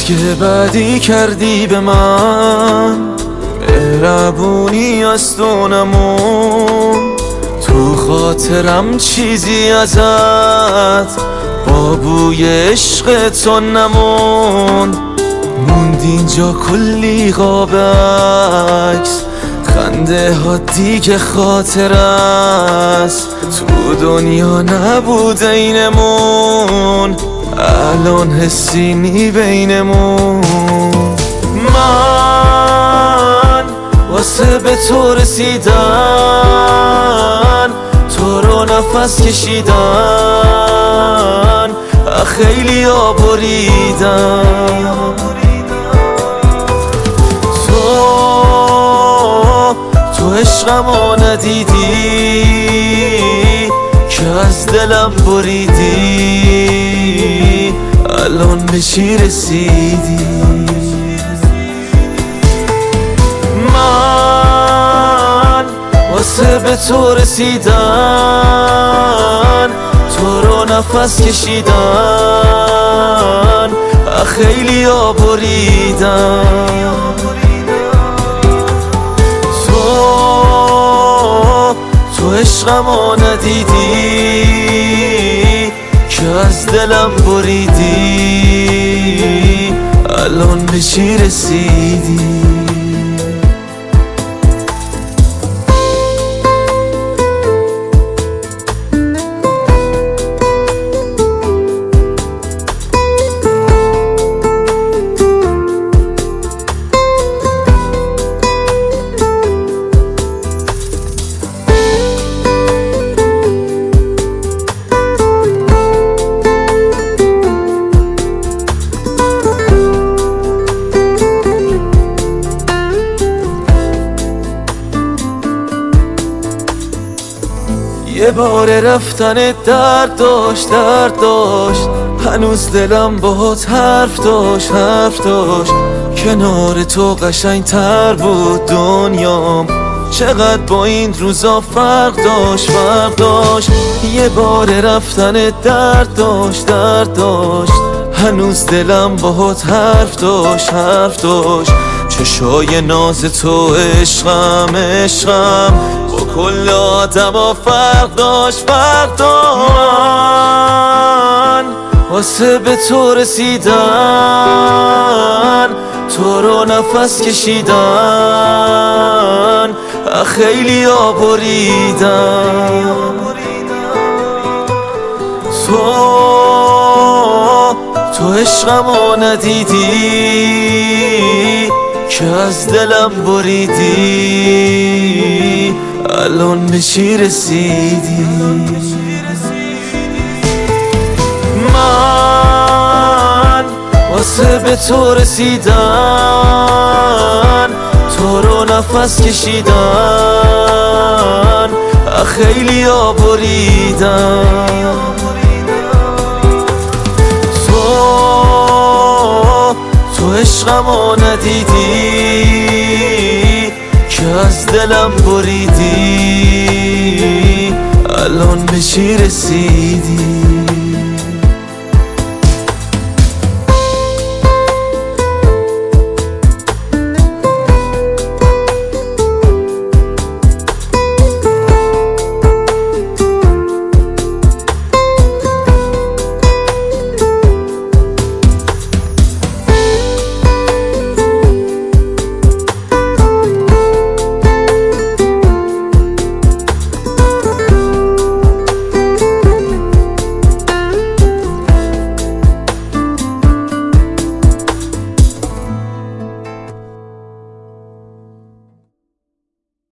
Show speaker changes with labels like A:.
A: که بدی کردی به من، مهربونی از تو نمون. تو خاطرم چیزی ازت با بوی عشق تو نموند. موند اینجا کلی قاب عکس، خنده ها دیگه خاطر است. تو دنیا نبود اینمون، الان حسی نی بینمون. من واسه به تو رسیدن، تو رو نفس کشیدن، خیلی ها بریدن. تو عشقمو ندیدی که از دلم بریدی، الان به چی رسیدی؟ من واسه به تو رسیدن، تو رو نفس کشیدن، خیلی ها بریدن. تو عشقمو ندیدی که از دلم بریدی، الان به چی رسیدی؟ یه بار رفتن درد داشت، هنوز دلم باهات حرف داشت. کنار تو قشنگ تر بود دنیام، چقدر با این روزا فرق داشت. یه بار رفتن درد داشت، هنوز دلم باهات حرف داشت. چشای ناز تو عشقم با کل آدما فرق داشت. من واسه به تو رسیدن، تو رو نفس کشیدن، خیلی ها بریدن. تو عشقمو ندیدی که از دلم بریدی، الان به چی رسیدی؟ من واسه به تو رسیدن، تو رو نفس کشیدن، خیلی ها بریدن. تو عشقمو ندیدی که از دلم بریدی، الان به چی رسیدی؟